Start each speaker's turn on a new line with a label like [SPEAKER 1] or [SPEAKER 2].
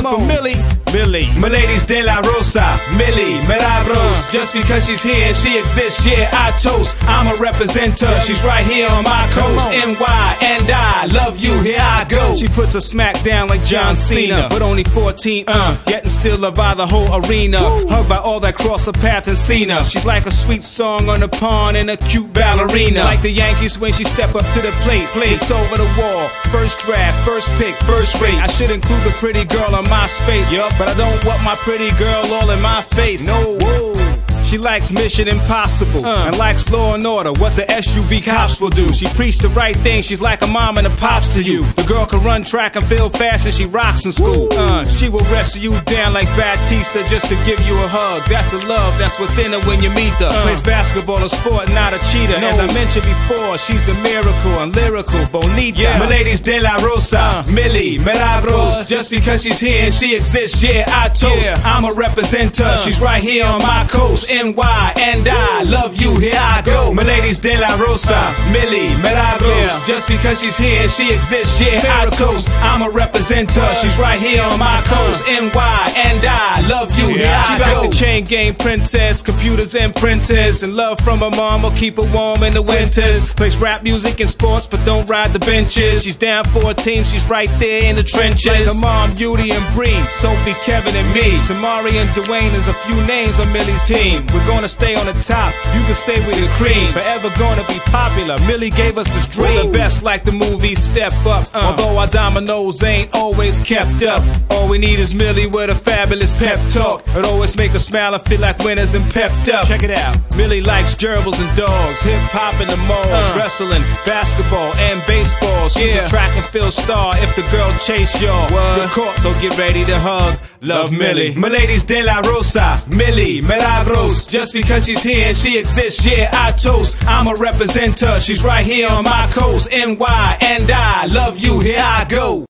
[SPEAKER 1] for Millie. Miladies de la Rosa, Millie Milagros. Just because she's here, she exists, yeah, I toast. I'm a representer, she's right here on my coast. NY, and I love you, here I go. She puts her smack down like John Cena, but only 14, getting still loved by the whole arena. Hugged by all that cross her path and seen her. She's like a sweet song on the pond and a cute ballerina. Like the Yankees when she step up to the plate. It's over the wall, first draft, first pick, first rate. I should include the pretty girl on my space, but I don't want my pretty girl all in my face. No, she likes Mission Impossible and likes Law and Order, what the SUV cops will do. She preached the right thing, she's like a mom and a pops to you. The girl can run track and feel fast and she rocks in school. She will wrestle you down like Batista just to give you a hug. That's the love that's within her when you meet her. Plays basketball, a sport, not a cheater. As I mentioned before, she's a miracle and lyrical, bonita. Miladies de la Rosa, Millie Milagros. Just because she's here and she exists, yeah, I toast. I'm a representer, she's right here on my coast. NY, and I love you, here I go. Miladies de la Rosa, Millie Milagros. Just because she's here, she exists, yeah, I toast. I'm a representer, she's right here on my coast. NY, and I love you, here I go. She's like the chain gang princess, computers and printers, and love from her mom will keep her warm in the winters. Plays rap music and sports, but don't ride the benches. She's down for a team, she's right there in the trenches. Like her mom, Beauty and Bree, Sophie, Kevin, and me. Samari and Dwayne is a few names on Millie's team. We're gonna stay on the top, you can stay with the cream. Forever gonna be popular, Millie gave us this dream. We're the best like the movie Step Up, although our dominoes ain't always kept up. All we need is Millie with a fabulous pep talk. It always make us smile and feel like winners and pepped up. Check it out, Millie likes gerbils and dogs, hip hop in the malls, wrestling, basketball, and baseball. She's a track and field star if the girl chase y'all. Of course, so get ready to hug. Love Millie. Miladies de la Rosa, Millie Milagros. Just because she's here and she exists, yeah, I toast. I'm a representer, she's right here on my coast. NY, and I love you, here I go.